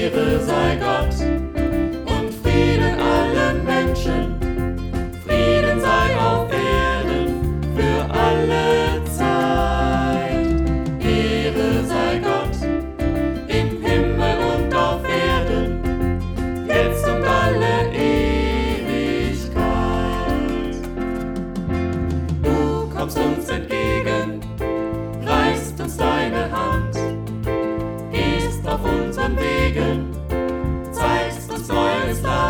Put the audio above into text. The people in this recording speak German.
Ehre sei Gott und Frieden allen Menschen. Frieden sei auf Erden für alle Zeit. Ehre sei Gott im Himmel und auf Erden, jetzt und alle Ewigkeit. Du kommst uns entgegen, reichst uns deine Hand, gehst auf unseren Wegen, zeigst uns neues Land.